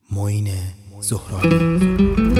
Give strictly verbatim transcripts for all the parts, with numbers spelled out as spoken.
معین زهرانی.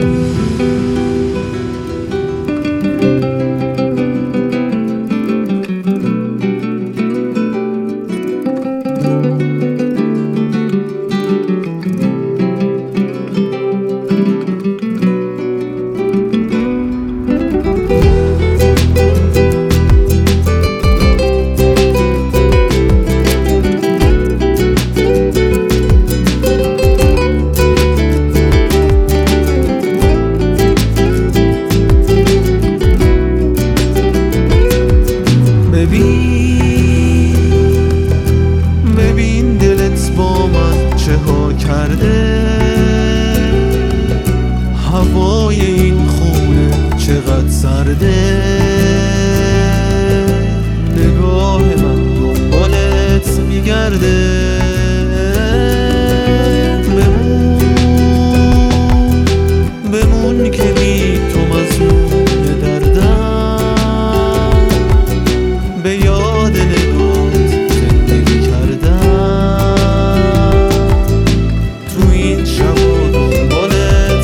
ببین دلت با من چه ها کرده، هوای این خونه چقدر سرده. نگاه من دنبالت میگرده، بمون بمون که بی تو مظلوم دردم، به یاد نگاهت زندگی کردم. تو این شبا دنبالت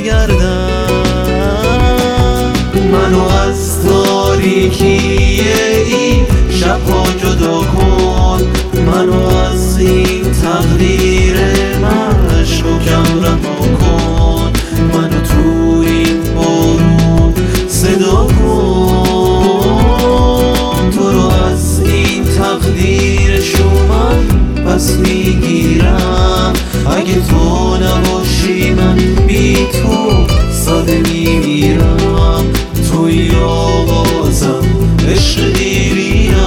میگردم، منو از تاریکی این شبها جدا کن، منو از این تقدیر مشکوکم رها کن، منو تو این بارون صدا کن. تو رو از این تقدیر شومن پس میگیرم، اگه تو نباشی من بی تو ساده میمیرم. توی آغازم عشق دیریم.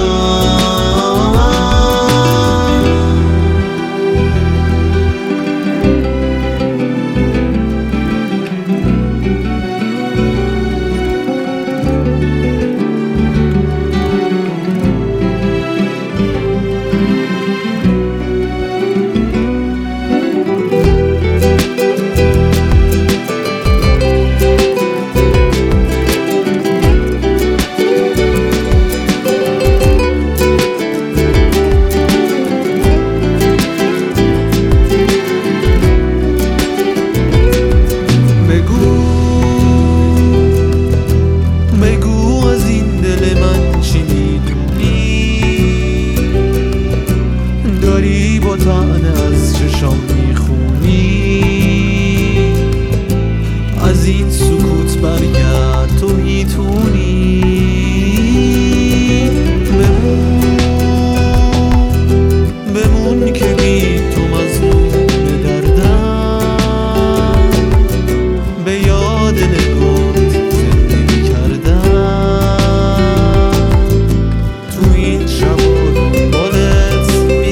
با طعنه از چشام میخونی، از این سکوت برگرد تو میتونی. بمون بمون که بی تو مظلوم دردم، به یاد نگاهت زندگی کردم. تو این شبا دنبالت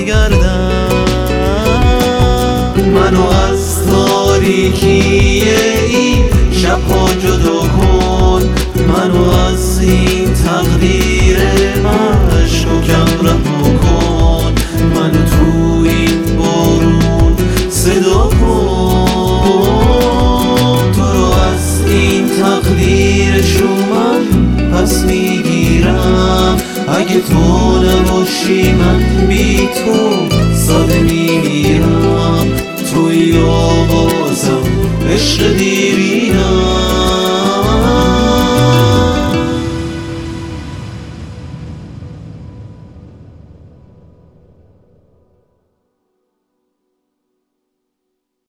منو از تاریکی این شبها جدا کن، منو از این تقدیر مشکوکم رها کن، منو تو این بارون صدا کن. تو رو از این تقدیر شومن پس میگیرم، اگه تو نباشی من بی تو ساده میمیرم. توی آغازم عشق دیری